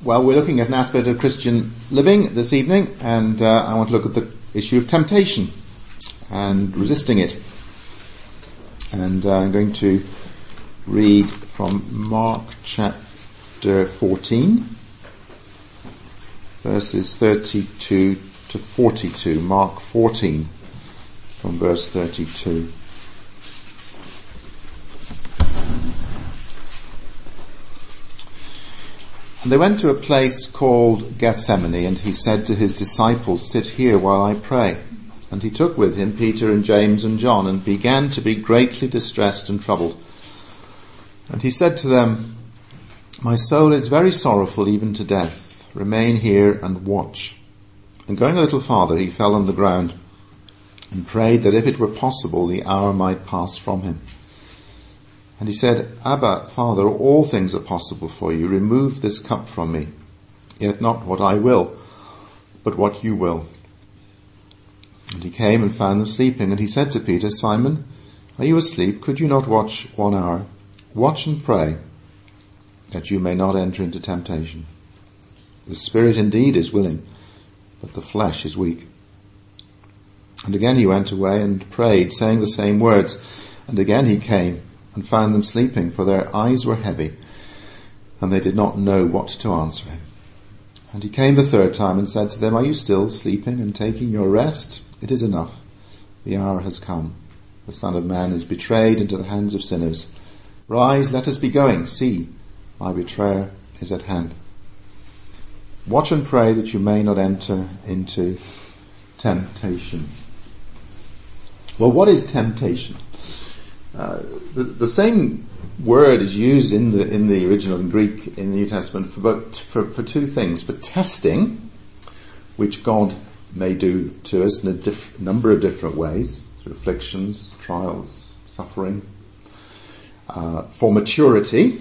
Well, we're looking at an aspect of Christian living this evening, and I want to look at the issue of temptation and resisting it. And I'm going to read from Mark chapter 14, verses 32 to 42. Mark 14, from verse 32. And they went to a place called Gethsemane, and he said to his disciples, "Sit here while I pray." And he took with him Peter and James and John, and began to be greatly distressed and troubled. And he said to them, "My soul is very sorrowful, even to death. Remain here and watch." And going a little farther, he fell on the ground and prayed that if it were possible, the hour might pass from him. And he said, "Abba, Father, all things are possible for you. Remove this cup from me. Yet not what I will, but what you will." And he came and found them sleeping. And he said to Peter, "Simon, are you asleep? Could you not watch 1 hour? Watch and pray, that you may not enter into temptation. The spirit indeed is willing, but the flesh is weak." And again he went away and prayed, saying the same words. And again he came and found them sleeping, for their eyes were heavy, and they did not know what to answer him. And he came the third time and said to them, "Are you still sleeping and taking your rest? It is enough. The hour has come. The Son of Man is betrayed into the hands of sinners. Rise, let us be going. See, my betrayer is at hand. Watch and pray that you may not enter into temptation." Well, what is temptation? The same word is used in the original in Greek in the New Testament for two things: for testing, which God may do to us in a number of different ways, through afflictions, trials, suffering. For maturity,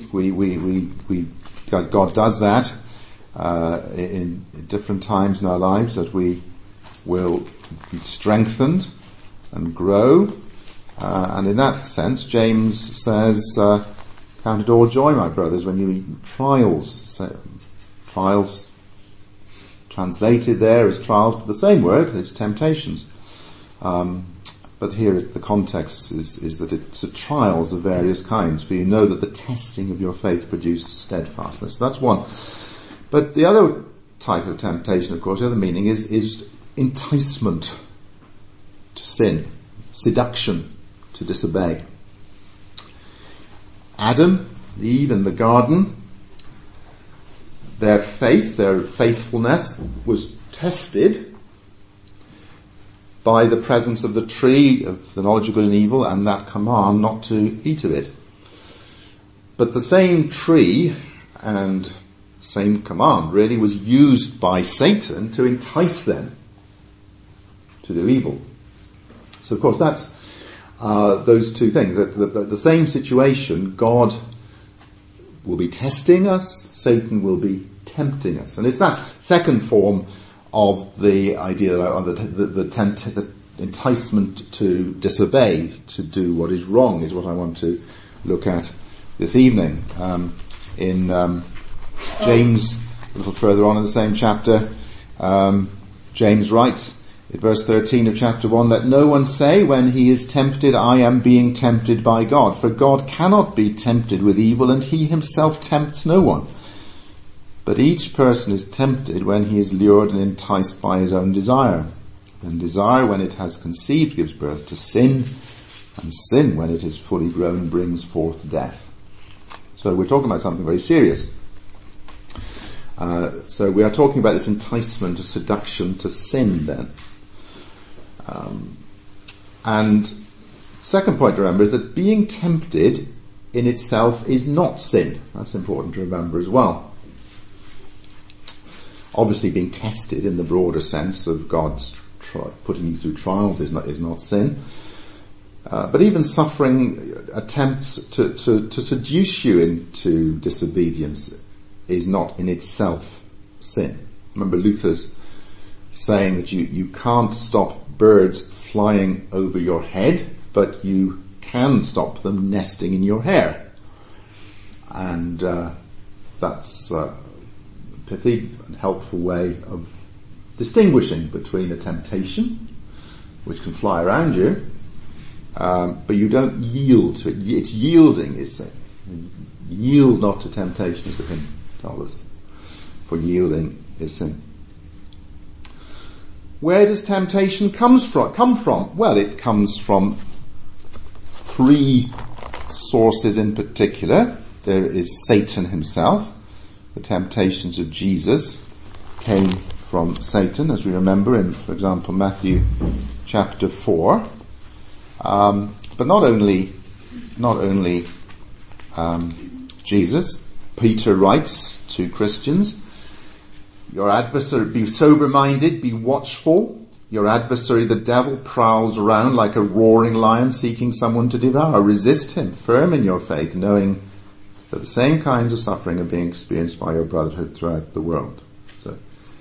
God does that in different times in our lives, that we will be strengthened and grow. And in that sense, James says, "Count it all joy, my brothers, when you meet trials." So, trials translated there as trials, but the same word is temptations. But here the context is that it's trials of various kinds, for you know that the testing of your faith produced steadfastness. So that's one. But the other type of temptation, of course, the other meaning is enticement to sin, seduction to disobey. Adam, Eve in the garden, their faith, their faithfulness was tested by the presence of the tree of the knowledge of good and evil and that command not to eat of it. But the same tree and same command really was used by Satan to entice them to do evil. So of course that's those two things. The same situation, God will be testing us, Satan will be tempting us. And it's that second form of the idea, the enticement to disobey, to do what is wrong, is what I want to look at this evening. In James, a little further on in the same chapter, James writes, in verse 13 of chapter 1, "Let no one say when he is tempted, I am being tempted by God. For God cannot be tempted with evil, and he himself tempts no one. But each person is tempted when he is lured and enticed by his own desire. And desire, when it has conceived, gives birth to sin, and sin, when it is fully grown, brings forth death." So we're talking about something very serious. So we are talking about this enticement, a seduction to sin then. And second point to remember is that being tempted in itself is not sin. That's important to remember as well. Obviously being tested in the broader sense of God's putting you through trials is not sin. But even suffering attempts to seduce you into disobedience is not in itself sin. Remember Luther's saying that you can't stop birds flying over your head, but you can stop them nesting in your hair. And that's pithy and helpful way of distinguishing between a temptation, which can fly around you, but you don't yield to it. It's yielding is sin. Yield not to temptation, as the hymn tells us, for yielding is sin. Where does temptation come from? Well, it comes from three sources in particular. There is Satan himself. The temptations of Jesus came from Satan, as we remember in, for example, Matthew chapter 4. But not only Jesus. Peter writes to Christians, your adversary, be sober-minded, be watchful. Your adversary, the devil, prowls around like a roaring lion seeking someone to devour. Resist him, firm in your faith, knowing that the same kinds of suffering are being experienced by your brotherhood throughout the world. So,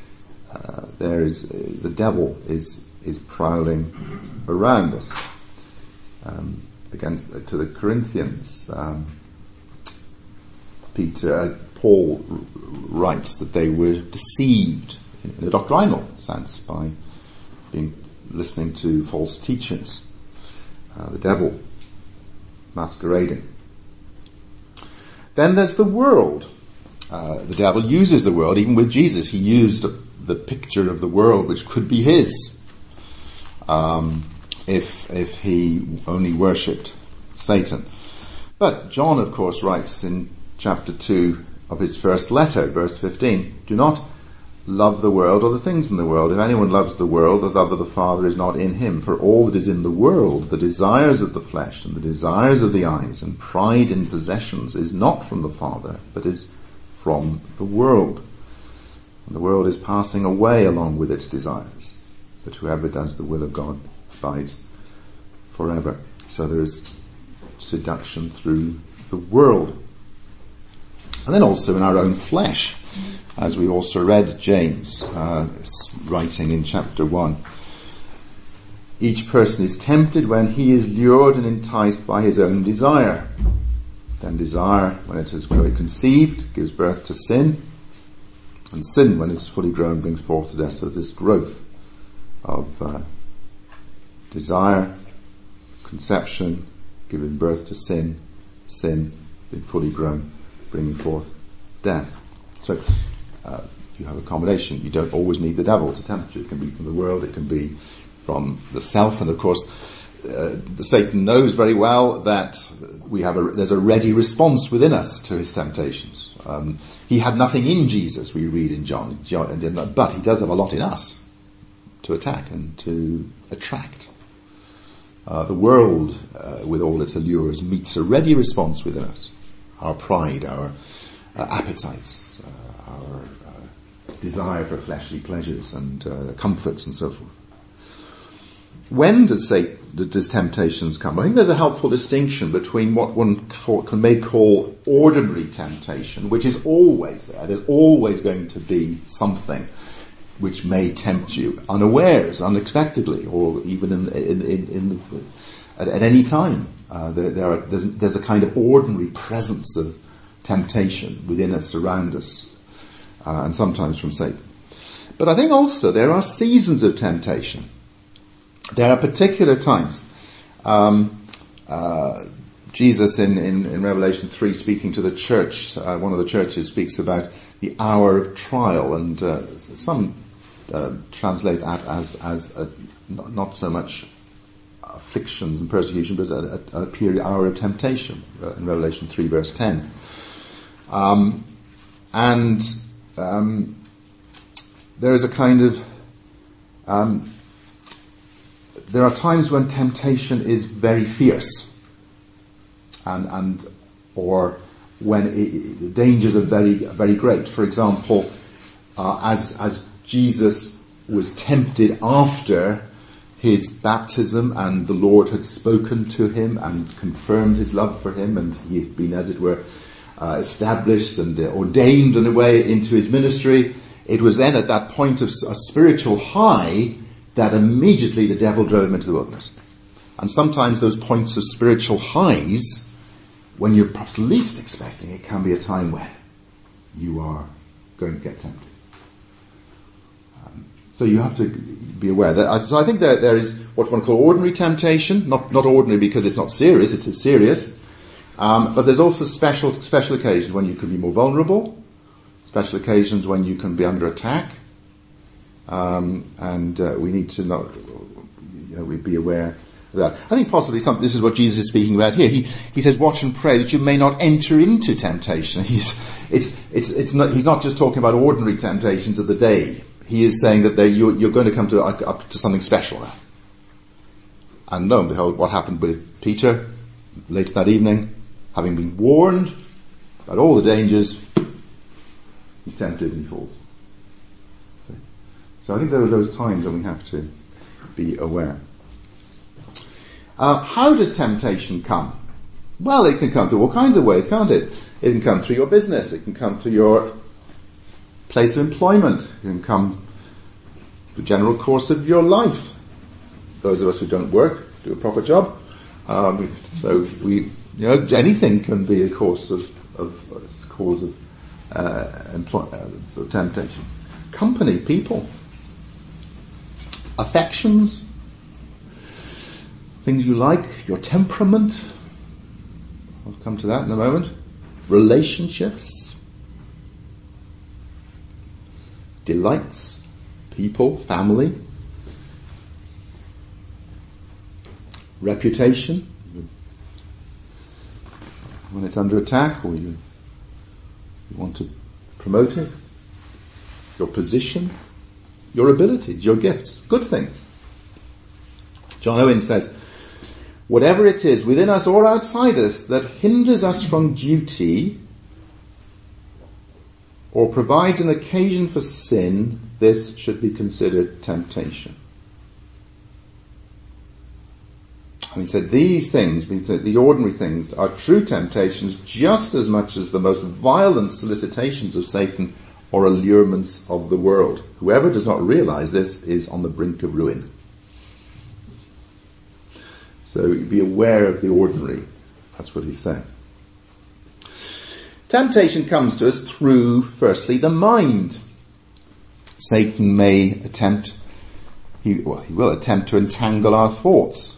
the devil is prowling around us. To the Corinthians, Paul writes that they were deceived in a doctrinal sense by listening to false teachers. The devil masquerading. Then there's the world. The devil uses the world, even with Jesus. He used the picture of the world, which could be his, if he only worshipped Satan. But John, of course, writes in chapter 2 of his first letter, verse 15, do not love the world or the things in the world. If anyone loves the world, the love of the Father is not in him. For all that is in the world, the desires of the flesh and the desires of the eyes and pride in possessions is not from the Father, but is from the world. And the world is passing away along with its desires. But whoever does the will of God abides forever. So there is seduction through the world. And then also in our own flesh, as we also read James writing in chapter 1. Each person is tempted when he is lured and enticed by his own desire. Then desire, when it is conceived, gives birth to sin. And sin, when it's fully grown, brings forth to death. So this growth of desire, conception, giving birth to sin, being fully grown, bringing forth death. So you have a combination. You don't always need the devil to tempt you. It can be from the world, it can be from the self, and of course Satan knows very well that there's a ready response within us to his temptations. He had nothing in Jesus, we read in John, but he does have a lot in us to attack and to attract. The world, with all its allures, meets a ready response within us. Our pride, our appetites, our desire for fleshly pleasures and comforts and so forth. When does temptations come? I think there's a helpful distinction between what one may call ordinary temptation, which is always there. There's always going to be something which may tempt you unawares, unexpectedly, or even at any time. There's a kind of ordinary presence of temptation within us, around us, and sometimes from Satan. But I think also there are seasons of temptation. There are particular times. Jesus in Revelation 3, speaking to the church, one of the churches speaks about the hour of trial, and some translate that as not so much afflictions and persecution, but a period, hour of temptation, in Revelation 3 verse 10. There is a kind of, there are times when temptation is very fierce, or when the dangers are very, very great. For example, as Jesus was tempted after his baptism, and the Lord had spoken to him and confirmed his love for him, and he had been, as it were, established and ordained in a way into his ministry. It was then at that point of a spiritual high that immediately the devil drove him into the wilderness. And sometimes those points of spiritual highs, when you're perhaps least expecting it, can be a time when you are going to get tempted. So you have to be aware that. So I think there is what one call ordinary temptation, not ordinary because it's not serious, it is serious. But there's also special occasions when you can be more vulnerable, special occasions when you can be under attack, and we need to we be aware of that. I think possibly this is what Jesus is speaking about here. He says, "Watch and pray that you may not enter into temptation." He's not just talking about ordinary temptations of the day. He is saying that you're going to come up to something special now. And lo and behold, what happened with Peter later that evening, having been warned about all the dangers, he's tempted and he falls. So I think there are those times when we have to be aware. How does temptation come? Well, it can come through all kinds of ways, can't it? It can come through your business. It can come through your place of employment. It can come the general course of your life. Those of us who don't work, do a proper job. Anything can be a cause of temptation. Company, people, affections, things you like, your temperament. I'll come to that in a moment. Relationships, delights, people, family, reputation, when it's under attack or you want to promote it, your position, your abilities, your gifts, good things. John Owen says, whatever it is within us or outside us that hinders us from duty or provides an occasion for sin, this should be considered temptation. And he said these things, these ordinary things, are true temptations just as much as the most violent solicitations of Satan or allurements of the world. Whoever does not realize this is on the brink of ruin. So be aware of the ordinary. That's what he's saying. Temptation comes to us through, firstly, the mind. Satan may attempt, he will attempt to entangle our thoughts.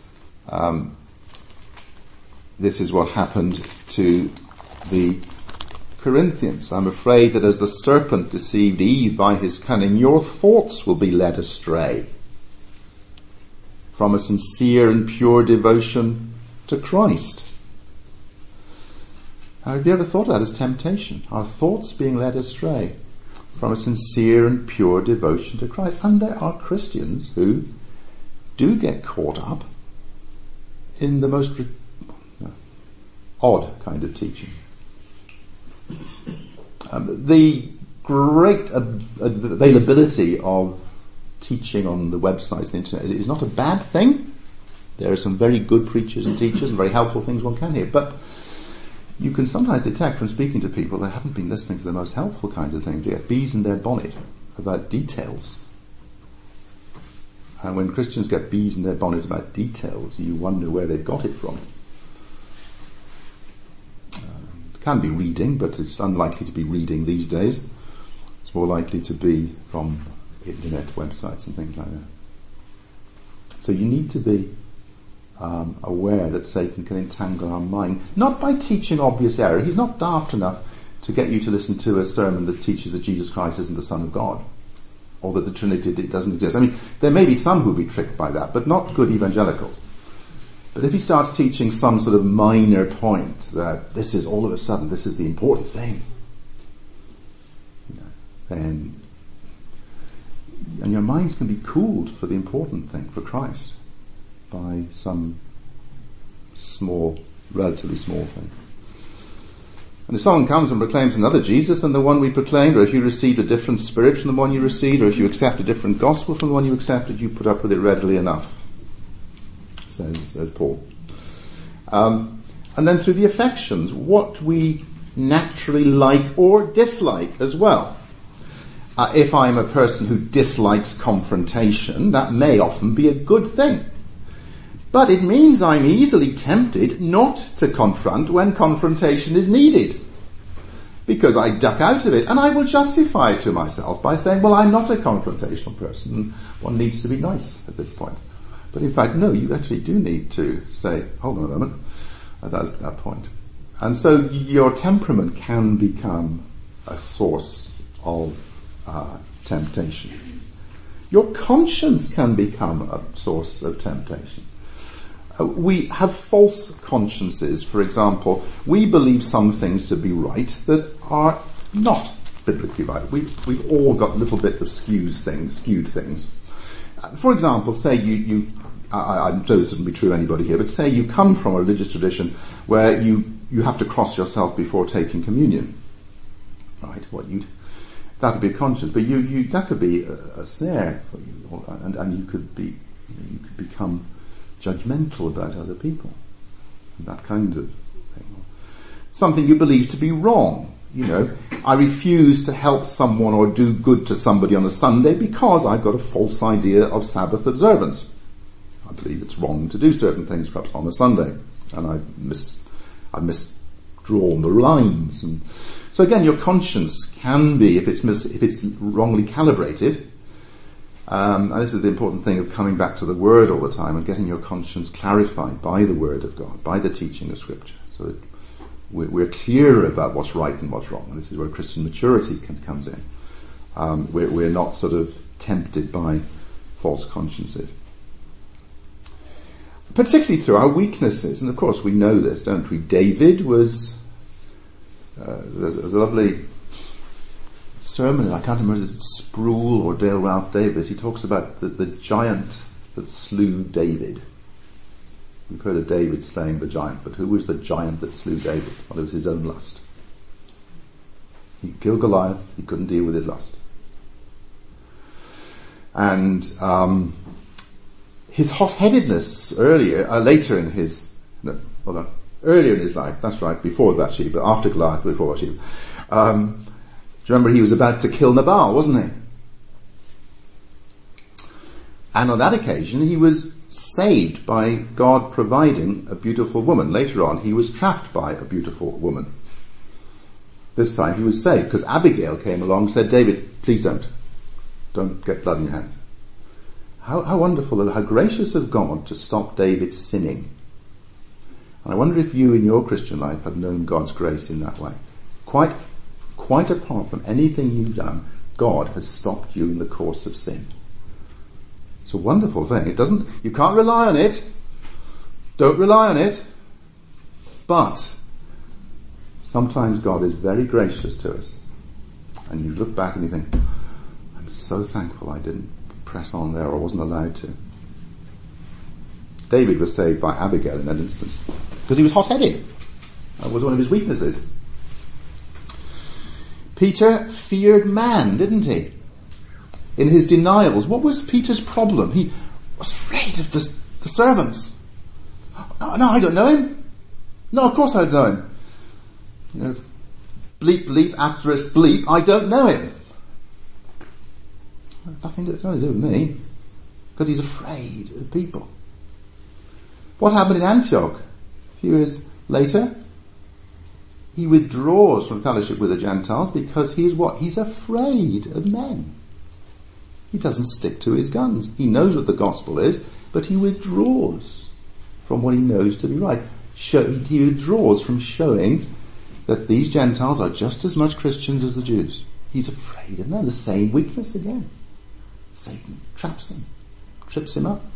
This is what happened to the Corinthians. I'm afraid that as the serpent deceived Eve by his cunning, your thoughts will be led astray from a sincere and pure devotion to Christ. Now, have you ever thought of that as temptation? Our thoughts being led astray from a sincere and pure devotion to Christ. And there are Christians who do get caught up in the most odd kind of teaching. The great availability of teaching on the websites and the internet is not a bad thing. There are some very good preachers and teachers and very helpful things one can hear, but you can sometimes detect from speaking to people they haven't been listening to the most helpful kinds of things. They get bees in their bonnet about details. And when Christians get bees in their bonnet about details, you wonder where they've got it from. It can be reading, but it's unlikely to be reading these days. It's more likely to be from internet websites and things like that. So you need to be aware that Satan can entangle our mind, not by teaching obvious error. He's not daft enough to get you to listen to a sermon that teaches that Jesus Christ isn't the Son of God, or that the Trinity doesn't exist. I mean, there may be some who'll be tricked by that, but not good evangelicals. But if he starts teaching some sort of minor point that this is all of a sudden, this is the important thing, then, and your minds can be cooled for the important thing, for Christ, by some small, relatively small thing. And if someone comes and proclaims another Jesus than the one we proclaimed, or if you received a different spirit from the one you received, or if you accept a different gospel from the one you accepted, you put up with it readily enough, says Paul. And then through the affections, what we naturally like or dislike as well. If I'm a person who dislikes confrontation, that may often be a good thing. But it means I'm easily tempted not to confront when confrontation is needed. because I duck out of it, and I will justify it to myself by saying, well, I'm not a confrontational person, and one needs to be nice at this point. But in fact, no, you actually do need to say, hold on a moment, at that point. And so your temperament can become a source of temptation. Your conscience can become a source of temptation. We have false consciences. For example, we believe some things to be right that are not biblically right. We've all got a little bit of skewed things. For example, say I'm sure this wouldn't be true of anybody here, but say you come from a religious tradition where you have to cross yourself before taking communion. Right? That would be a conscience, but that could be a snare for you, and you could become judgmental about other people, that kind of thing. Something you believe to be wrong. I refuse to help someone or do good to somebody on a Sunday because I've got a false idea of Sabbath observance. I believe it's wrong to do certain things perhaps on a Sunday, and I've misdrawn the lines. And so again, your conscience can be, if it's wrongly calibrated, and this is the important thing of coming back to the Word all the time and getting your conscience clarified by the Word of God, by the teaching of Scripture, so that we're clear about what's right and what's wrong. And this is where Christian maturity comes in. We're not sort of tempted by false consciences. Particularly through our weaknesses, and of course we know this, don't we? David was, there's a lovely sermon, I can't remember if it's Sproul or Dale Ralph Davis. He talks about the giant that slew David. We've heard of David slaying the giant, but who was the giant that slew David? Well, it was his own lust. He killed Goliath, he couldn't deal with his lust. And his hot-headedness earlier in his life, that's right, before Bathsheba, after Goliath, before Bathsheba. Remember, he was about to kill Nabal, wasn't he? And on that occasion, he was saved by God providing a beautiful woman. Later on, he was trapped by a beautiful woman. This time, he was saved because Abigail came along and said, David, please don't get blood in your hands. How wonderful and how gracious of God to stop David sinning. And I wonder if you in your Christian life have known God's grace in that way. Quite apart from anything you've done, God has stopped you in the course of sin. It's a wonderful thing. You can't rely on it. Don't rely on it. But sometimes God is very gracious to us. And you look back and you think, I'm so thankful I didn't press on there or wasn't allowed to. David was saved by Abigail in that instance because he was hot-headed. That was one of his weaknesses. Peter feared man, didn't he? In his denials. What was Peter's problem? He was afraid of the servants. No, I don't know him. No, of course I don't know him. Bleep, bleep, asterisk, bleep, I don't know him. Nothing to do with me. Because he's afraid of people. What happened in Antioch? A few years later, he withdraws from fellowship with the Gentiles because he is what? He's afraid of men. He doesn't stick to his guns. He knows what the gospel is, but he withdraws from what he knows to be right. He withdraws from showing that these Gentiles are just as much Christians as the Jews. He's afraid of them. The same weakness again. Satan traps him, trips him up.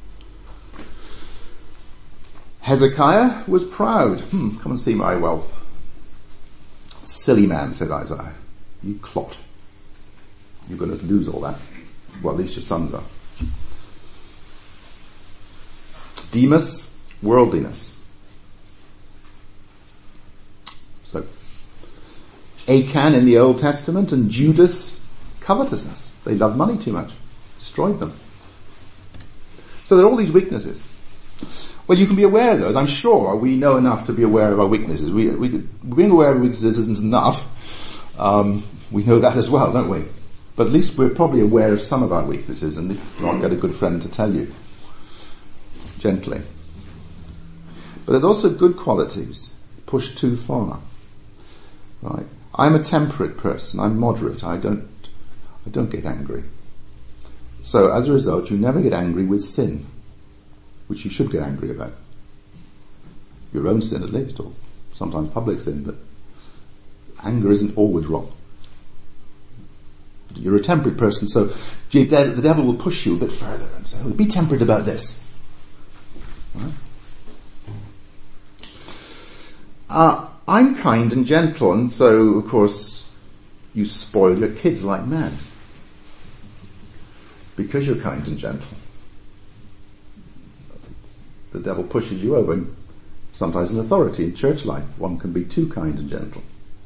Hezekiah was proud. Come and see my wealth. Silly man, said Isaiah. You clot. You're going to lose all that. Well, at least your sons are. Demas, worldliness. So, Achan in the Old Testament and Judas, covetousness. They loved money too much. Destroyed them. So there are all these weaknesses. Well, you can be aware of those. I'm sure we know enough to be aware of our weaknesses. Being aware of weaknesses isn't enough. We know that as well, don't we? But at least we're probably aware of some of our weaknesses, and if not, get a good friend to tell you. Gently. But there's also good qualities pushed too far. Right? I'm a temperate person. I'm moderate. I don't get angry. So as a result, you never get angry with sin, which you should get angry about. Your own sin at least, or sometimes public sin, but anger isn't always wrong. You're a temperate person, so the devil will push you a bit further and say, be temperate about this. Right? I'm kind and gentle, and so, of course, you spoil your kids like mad. Because you're kind and gentle. The devil pushes you over, and sometimes in authority, in church life, one can be too kind and gentle.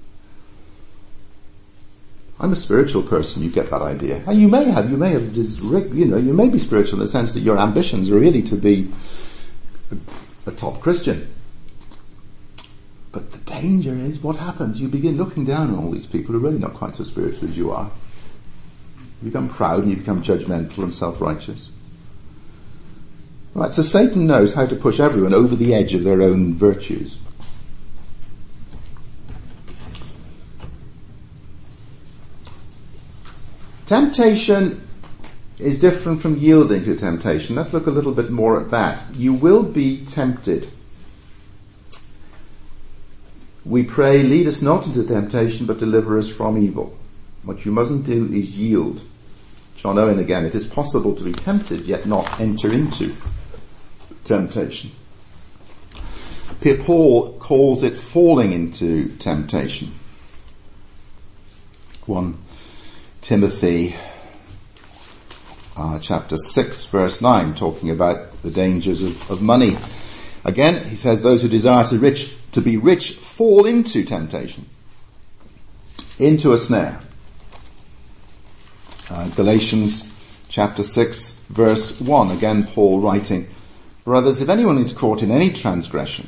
I'm a spiritual person, you get that idea. And you may be spiritual in the sense that your ambitions are really to be a top Christian. But the danger is, what happens? You begin looking down on all these people who are really not quite so spiritual as you are. You become proud and you become judgmental and self-righteous. Right, so Satan knows how to push everyone over the edge of their own virtues. Temptation is different from yielding to temptation. Let's look a little bit more at that. You will be tempted. We pray, lead us not into temptation, but deliver us from evil. What you mustn't do is yield. John Owen again, it is possible to be tempted, yet not enter into temptation. Paul calls it falling into temptation. 1 Timothy chapter 6 verse 9, talking about the dangers of money. Again, he says, those who desire to be rich fall into temptation, into a snare. Galatians chapter 6 verse 1, again Paul writing, brothers, if anyone is caught in any transgression,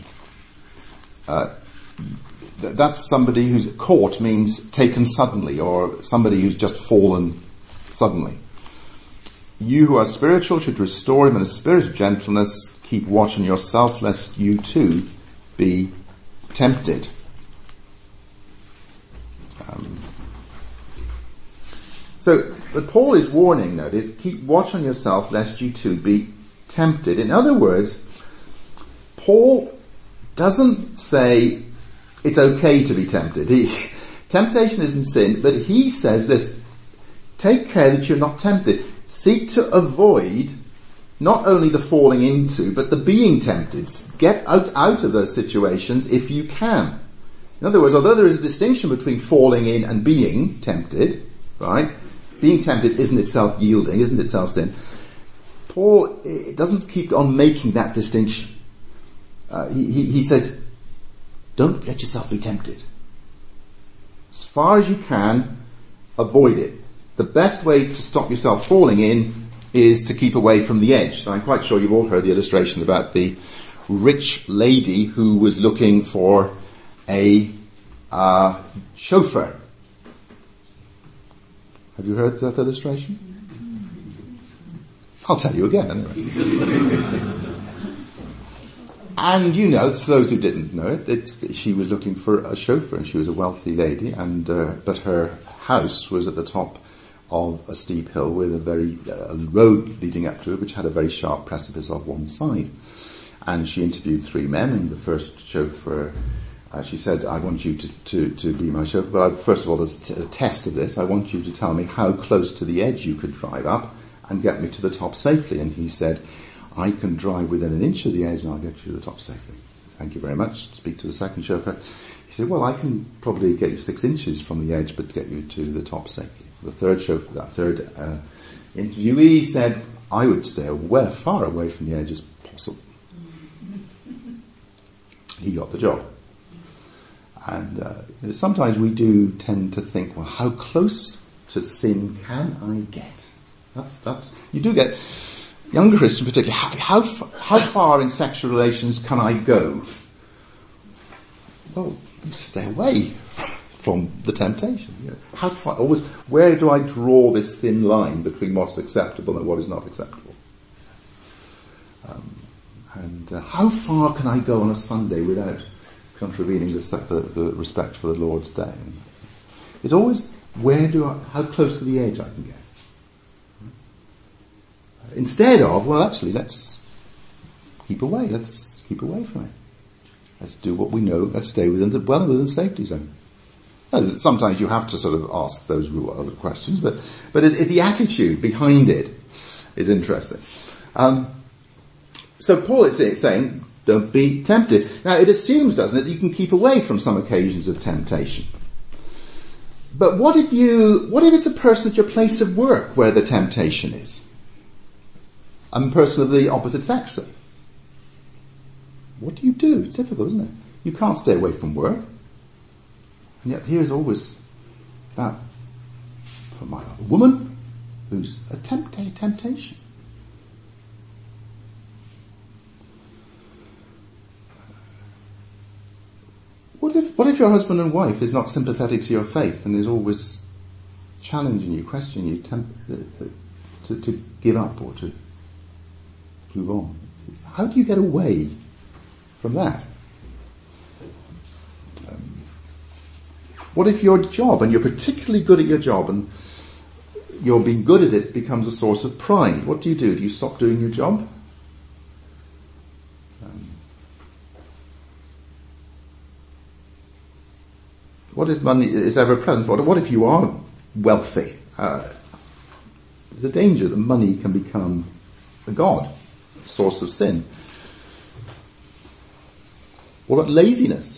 that's somebody who's caught means taken suddenly, or somebody who's just fallen suddenly. You who are spiritual should restore him in a spirit of gentleness. Keep watch on yourself, lest you too be tempted. But Paul is warning, notice, keep watch on yourself, lest you too be tempted. In other words, Paul doesn't say it's okay to be tempted. Temptation isn't sin, but he says this, take care that you're not tempted. Seek to avoid not only the falling into, but the being tempted. Get out of those situations if you can. In other words, although there is a distinction between falling in and being tempted, right? Being tempted isn't itself yielding, isn't itself sin. Paul doesn't keep on making that distinction. He says, don't let yourself be tempted. As far as you can, avoid it. The best way to stop yourself falling in is to keep away from the edge. So I'm quite sure you've all heard the illustration about the rich lady who was looking for a chauffeur. Have you heard that illustration? I'll tell you again anyway. And you know, for those who didn't know it, she was looking for a chauffeur, and she was a wealthy lady, and but her house was at the top of a steep hill with a very road leading up to it, which had a very sharp precipice off one side. And she interviewed 3 men, and the first chauffeur, she said, I want you to be my chauffeur, but first of all, as a test of this, I want you to tell me how close to the edge you could drive up and get me to the top safely. And he said, I can drive within an inch of the edge and I'll get you to the top safely. Thank you very much. Speak to the second chauffeur. He said, well, I can probably get you 6 inches from the edge, but get you to the top safely. The third chauffeur, that third interviewee said, I would stay far away from the edge as possible. He got the job. And sometimes we do tend to think, well, how close to sin can I get? That's you do get, younger Christians particularly, how far in sexual relations can I go? Well, stay away from the temptation. You know, how far? Always, where do I draw this thin line between what's acceptable and what is not acceptable? How far can I go on a Sunday without contravening the respect for the Lord's Day? It's always, how close to the edge I can get. Instead of, well, actually, let's keep away. Let's keep away from it. Let's do what we know. Let's stay within the safety zone. Sometimes you have to sort of ask those questions, but the attitude behind it is interesting. So Paul is saying, don't be tempted. Now it assumes, doesn't it, that you can keep away from some occasions of temptation. But what if it's a person at your place of work where the temptation is? And a person of the opposite sex. What do you do? It's difficult, isn't it? You can't stay away from work. And yet here's always that for my woman who's a temptation. What if your husband and wife is not sympathetic to your faith and is always challenging you, questioning you, to give up or to move on? How do you get away from that? What if your job, and you're particularly good at your job, and your being good at it becomes a source of pride? What do? Do you stop doing your job? What if money is ever present? What if you are wealthy? There's a danger that money can become a god, a source of sin. What about laziness?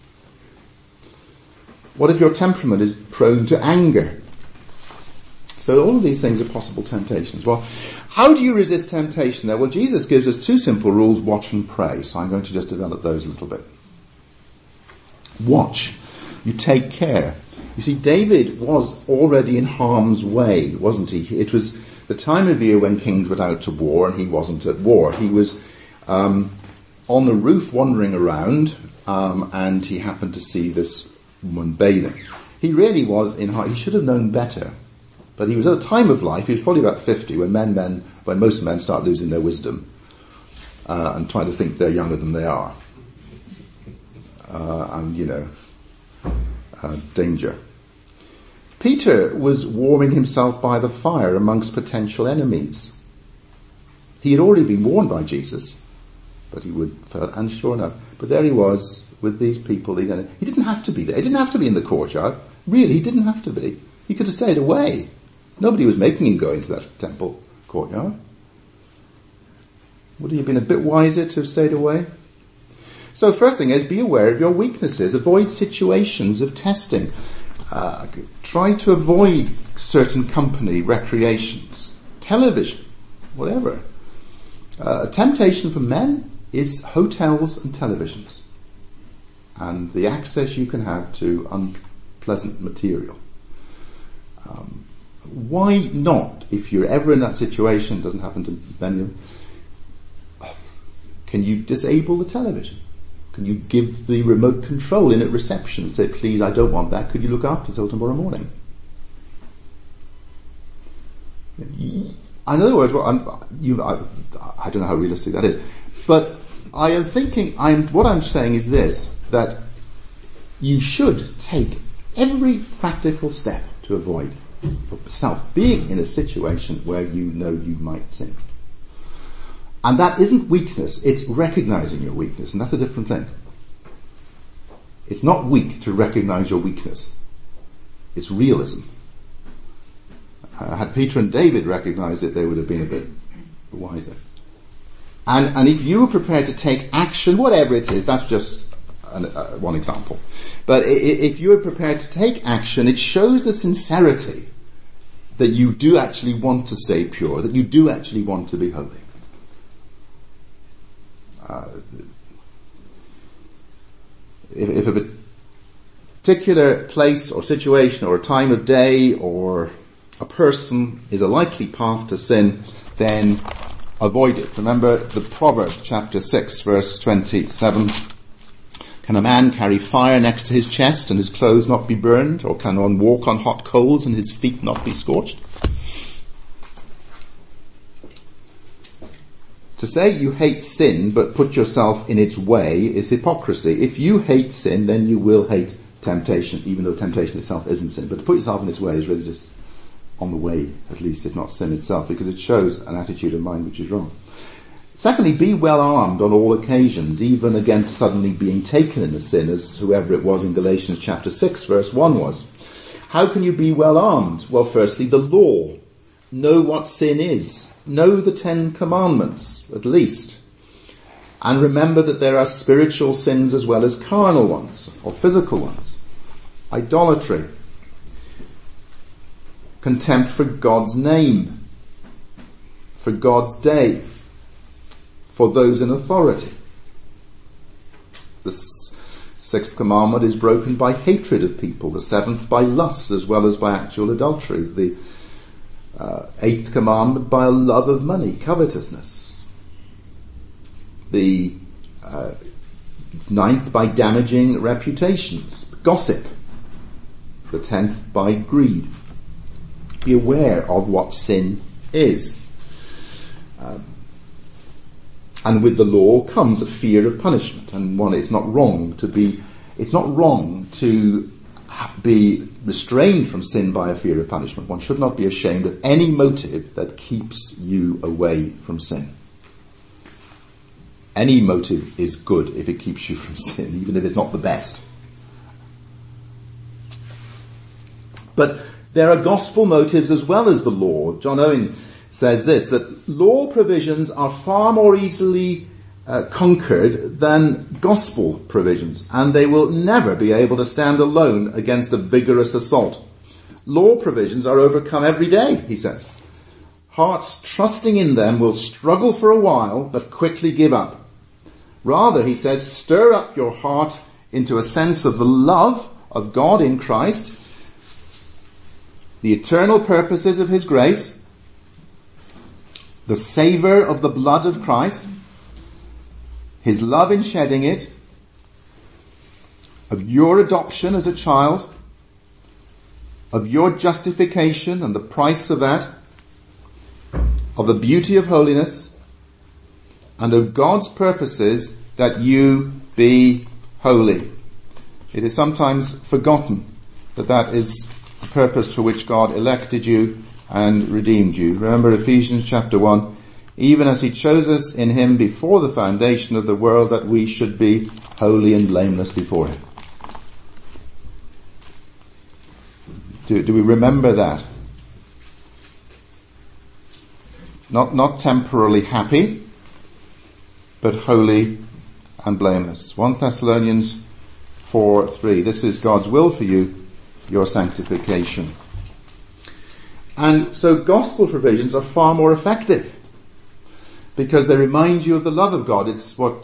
What if your temperament is prone to anger? So all of these things are possible temptations. Well, how do you resist temptation there? Well, Jesus gives us two simple rules, watch and pray. So I'm going to just develop those a little bit. Watch. You take care. You see, David was already in harm's way, wasn't he? It was the time of year when kings went out to war, and he wasn't at war. He was on the roof wandering around, and he happened to see this woman bathing. He really was he should have known better. But he was at a time of life, he was probably about 50, when most men start losing their wisdom, and trying to think they're younger than they are. Danger. Peter was warming himself by the fire amongst potential enemies. He had already been warned by Jesus, but and sure enough, but there he was with these people. He didn't have to be there. He didn't have to be in the courtyard. Really, he didn't have to be. He could have stayed away. Nobody was making him go into that temple courtyard. Would he have been a bit wiser to have stayed away? So first thing is, be aware of your weaknesses. Avoid situations of testing. Try to avoid certain company, recreations, television, whatever. Temptation for men is hotels and televisions, and the access you can have to unpleasant material. Why not, if you're ever in that situation, doesn't happen to many of them, can you disable the television? Can you give the remote control in at reception? Say, please, I don't want that. Could you look after it till tomorrow morning? In other words, I don't know how realistic that is, but I am thinking, what I'm saying is this, that you should take every practical step to avoid yourself being in a situation where you know you might sin. And that isn't weakness, it's recognizing your weakness, and that's a different thing. It's not weak to recognize your weakness. It's realism. Had Peter and David recognized it, they would have been a bit wiser. And if you were prepared to take action, whatever it is, that's just one example. But if you are prepared to take action, it shows the sincerity that you do actually want to stay pure, that you do actually want to be holy. If a particular place or situation or a time of day or a person is a likely path to sin, then avoid it. Remember the Proverbs chapter 6 verse 27. Can a man carry fire next to his chest and his clothes not be burned? Or can one walk on hot coals and his feet not be scorched? To say you hate sin but put yourself in its way is hypocrisy. If you hate sin, then you will hate temptation, even though temptation itself isn't sin. But to put yourself in this way is really just on the way, at least, if not sin itself, because it shows an attitude of mind which is wrong. Secondly, be well armed on all occasions, even against suddenly being taken in a sin, as whoever it was in Galatians chapter 6, verse 1 was. How can you be well armed? Well, firstly, the law. Know what sin is. Know the 10 Commandments, at least. And remember that there are spiritual sins as well as carnal ones, or physical ones. Idolatry. Contempt for God's name. For God's day. For those in authority. The 6th commandment is broken by hatred of people. The 7th by lust as well as by actual adultery. The 8th commandment by a love of money, covetousness. The 9th by damaging reputations, gossip. The 10th by greed. Be aware of what sin is. And with the law comes a fear of punishment. And it's not wrong to be restrained from sin by a fear of punishment. One should not be ashamed of any motive that keeps you away from sin. Any motive is good if it keeps you from sin, even if it's not the best. But there are gospel motives as well as the law. John Owen says this, that law provisions are far more easily conquered than gospel provisions, and they will never be able to stand alone against a vigorous assault. Law provisions are overcome every day, he says. Hearts trusting in them will struggle for a while, but quickly give up. Rather, he says, stir up your heart into a sense of the love of God in Christ, the eternal purposes of his grace, the savour of the blood of Christ, his love in shedding it, of your adoption as a child, of your justification and the price of that, of the beauty of holiness, and of God's purposes that you be holy. It is sometimes forgotten that that is the purpose for which God elected you and redeemed you. Remember Ephesians chapter 1, even as he chose us in him before the foundation of the world, that we should be holy and blameless before him. Do we remember that? Not temporarily happy, but holy and blameless. 1 Thessalonians 4:3. This is God's will for you, your sanctification. And so gospel provisions are far more effective because they remind you of the love of God. It's what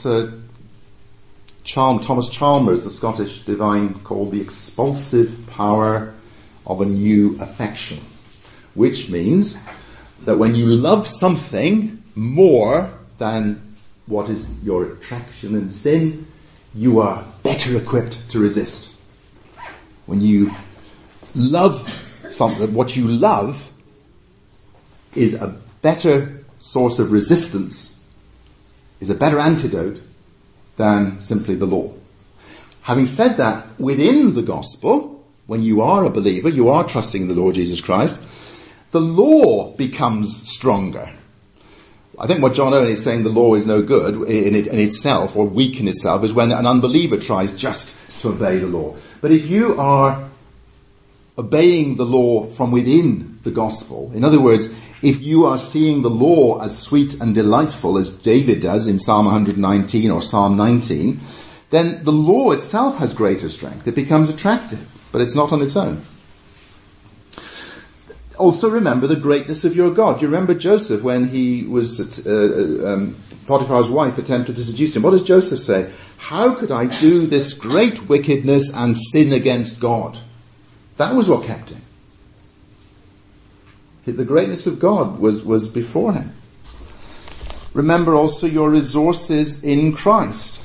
Thomas Chalmers, the Scottish divine, called the expulsive power of a new affection, which means that when you love something more than what is your attraction and sin, you are better equipped to resist. When you love something, what you love is a better source of resistance, is a better antidote than simply the law. Having said that, within the gospel, when you are a believer, you are trusting in the Lord Jesus Christ, the law becomes stronger. I think what John Owen is saying, the law is no good in itself, or weak in itself, is when an unbeliever tries just to obey the law. But if you are obeying the law from within the gospel, in other words, if you are seeing the law as sweet and delightful as David does in Psalm 119 or Psalm 19, then the law itself has greater strength. It becomes attractive, but it's not on its own. Also remember the greatness of your God. You remember Joseph when he was Potiphar's wife attempted to seduce him. What does Joseph say? How could I do this great wickedness and sin against God? That was what kept him. The greatness of God was before him. Remember also your resources in Christ.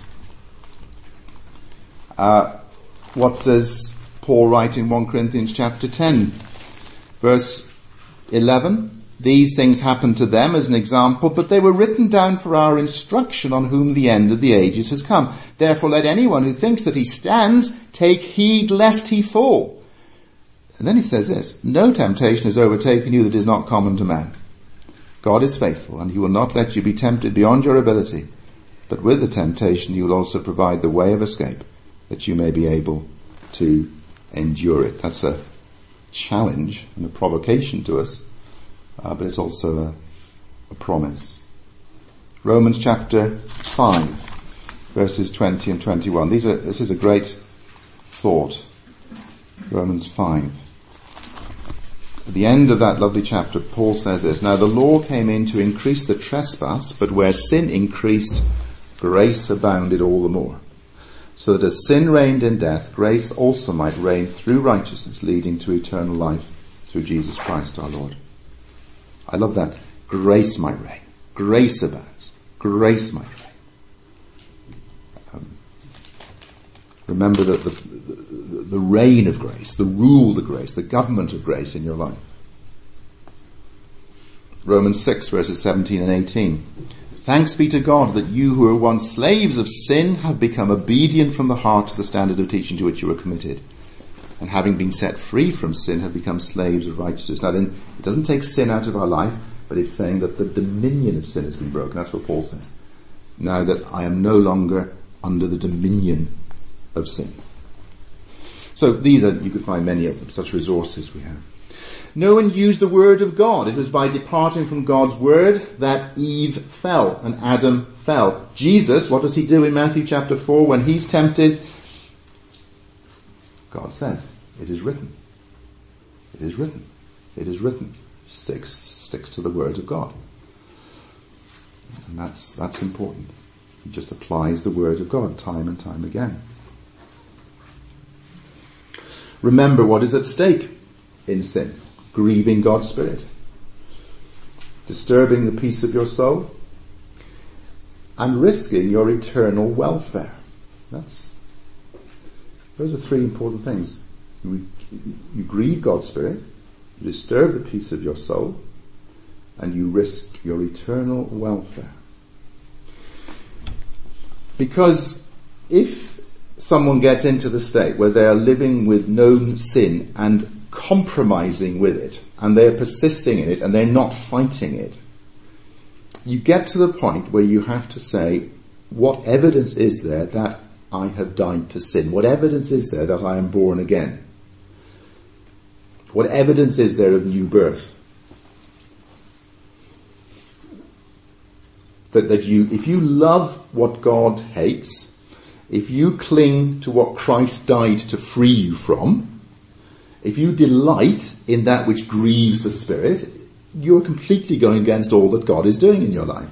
What does Paul write in 1 Corinthians chapter 10, verse 11? These things happened to them as an example, but they were written down for our instruction, on whom the end of the ages has come. Therefore let anyone who thinks that he stands take heed lest he fall. And then he says this, no temptation has overtaken you that is not common to man. God is faithful, and he will not let you be tempted beyond your ability. But with the temptation he will also provide the way of escape, that you may be able to endure it. That's a challenge and a provocation to us, but it's also a promise. Romans chapter 5, verses 20 and 21. This is a great thought. Romans 5. At the end of that lovely chapter, Paul says this, now the law came in to increase the trespass, but where sin increased, grace abounded all the more. So that as sin reigned in death, grace also might reign through righteousness, leading to eternal life through Jesus Christ our Lord. I love that. Grace might reign. Grace abounds. Grace might reign. Remember that the reign of grace, the rule of grace, the government of grace in your life. Romans 6 verses 17 and 18. Thanks be to God that you who were once slaves of sin have become obedient from the heart to the standard of teaching to which you were committed. And having been set free from sin have become slaves of righteousness. Now then, it doesn't take sin out of our life, but it's saying that the dominion of sin has been broken. That's what Paul says. Now that I am no longer under the dominion of sin. So these are, you could find many of them, such resources we have. No one used the word of God. It was by departing from God's word that Eve fell and Adam fell. Jesus, what does he do in Matthew chapter 4 when he's tempted? God says, it is written. It is written. It is written. Sticks to the word of God. And that's important. He just applies the word of God time and time again. Remember what is at stake in sin. Grieving God's Spirit, disturbing the peace of your soul, and risking your eternal welfare. Those are three important things. You grieve God's Spirit, you disturb the peace of your soul, and you risk your eternal welfare. Because if someone gets into the state where they are living with known sin and compromising with it, and they're persisting in it, and they're not fighting it, you get to the point where you have to say, what evidence is there that I have died to sin? What evidence is there that I am born again? What evidence is there of new birth? That you, if you love what God hates, if you cling to what Christ died to free you from, if you delight in that which grieves the Spirit, you're completely going against all that God is doing in your life.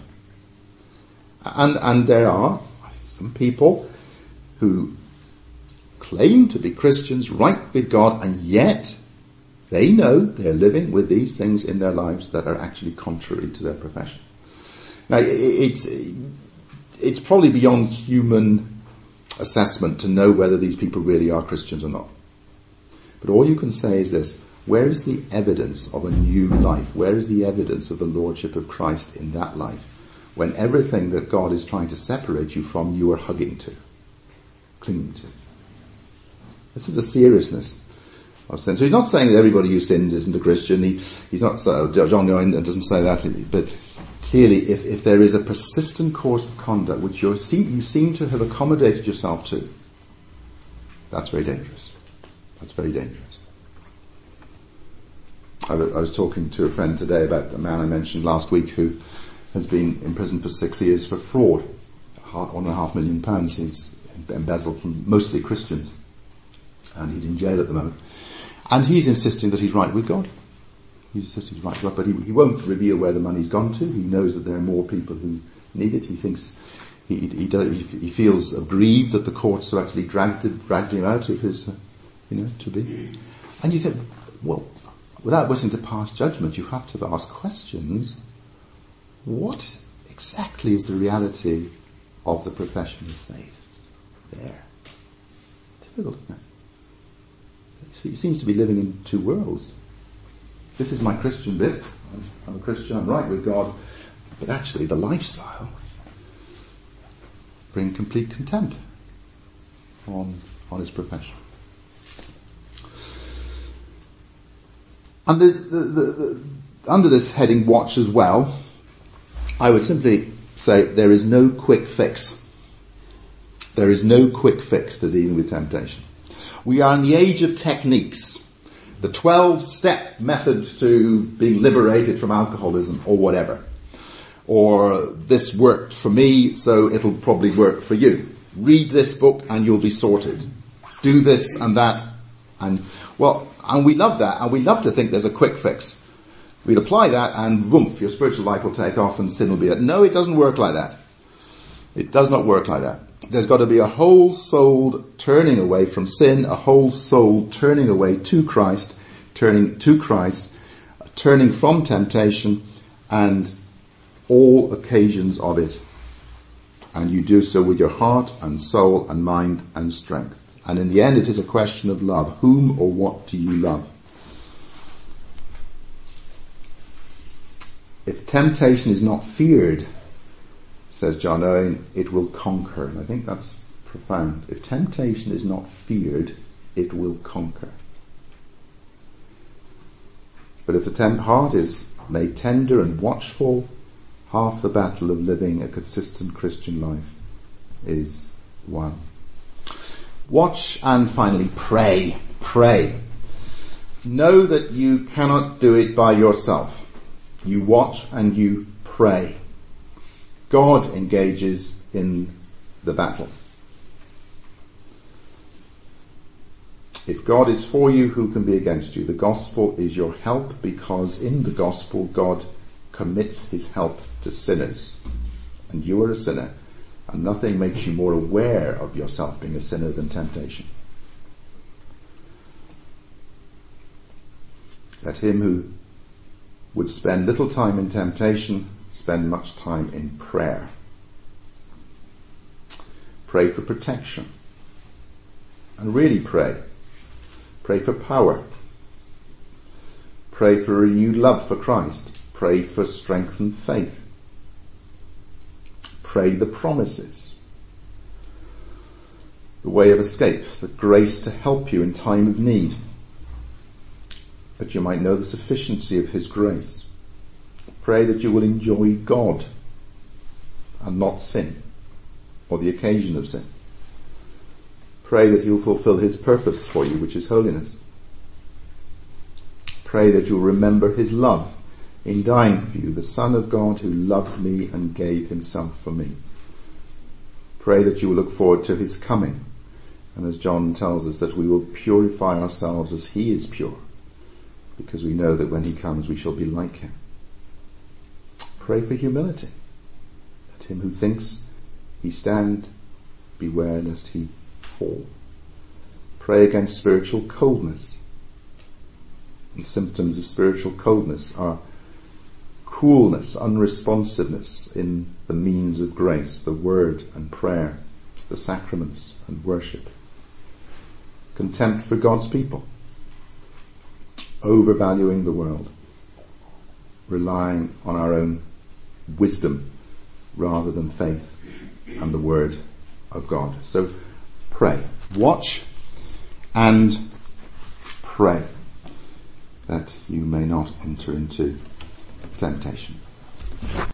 And there are some people who claim to be Christians, right with God, and yet they know they're living with these things in their lives that are actually contrary to their profession. Now, it's probably beyond human assessment to know whether these people really are Christians or not. But all you can say is this, where is the evidence of a new life? Where is the evidence of the Lordship of Christ in that life? When everything that God is trying to separate you from, you are hugging to, clinging to. This is the seriousness of sin. So he's not saying that everybody who sins isn't a Christian. He's not, John Owen doesn't say that, but clearly if there is a persistent course of conduct which you seem to have accommodated yourself to, that's very dangerous. That's very dangerous. I was talking to a friend today about the man I mentioned last week who has been in prison for 6 years for fraud. £1.5 million he's embezzled from mostly Christians. And he's in jail at the moment. And he's insisting that he's right with God. He's insisting he's right with God, but he won't reveal where the money's gone to. He knows that there are more people who need it. He thinks he feels aggrieved that the courts have actually dragged him out of his to be. And you think, well, without wishing to pass judgment, you have to ask questions. What exactly is the reality of the profession of faith there? Difficult, isn't it? He seems to be living in two worlds. this is my Christian bit. I'm a Christian, I'm right with God. But actually the lifestyle bring complete contempt on his profession. Under this heading, watch as well, I would simply say there is no quick fix. There is no quick fix to dealing with temptation. We are in the age of techniques. The 12-step method to being liberated from alcoholism or whatever. Or this worked for me, so it'll probably work for you. Read this book and you'll be sorted. Do this and that. And we love that, and we love to think there's a quick fix. We'd apply that and your spiritual life will take off and sin will be it. No, it doesn't work like that. It does not work like that. There's got to be a whole-souled turning away from sin, a whole soul turning away to Christ, turning from temptation and all occasions of it. And you do so with your heart and soul and mind and strength. And in the end it is a question of love. Whom or what do you love? If temptation is not feared, says John Owen, it will conquer. And I think that's profound. If temptation is not feared, it will conquer. But if the heart is made tender and watchful, half the battle of living a consistent Christian life is won. Watch and finally pray. Pray. Know that you cannot do it by yourself. You watch and you pray. God engages in the battle. If God is for you, who can be against you? The gospel is your help, because in the gospel God commits his help to sinners. And you are a sinner, and nothing makes you more aware of yourself being a sinner than temptation. Let him who would spend little time in temptation spend much time in prayer. Pray for protection. And really pray. Pray for power. Pray for renewed love for Christ. Pray for strengthened faith. Pray the promises. The way of escape, the grace to help you in time of need. That you might know the sufficiency of his grace. Pray that you will enjoy God and not sin, or the occasion of sin. Pray that he will fulfill his purpose for you, which is holiness. Pray that you'll remember his love in dying for you, the Son of God who loved me and gave himself for me. Pray that you will look forward to his coming, and as John tells us, that we will purify ourselves as he is pure, because we know that when he comes we shall be like him. Pray for humility. Let him who thinks he stand beware lest he fall. Pray against spiritual coldness. And symptoms of spiritual coldness are coolness, unresponsiveness in the means of grace, the word and prayer, the sacraments and worship. Contempt for God's people. Overvaluing the world. Relying on our own wisdom rather than faith and the word of God. So pray. Watch and pray that you may not enter into temptation.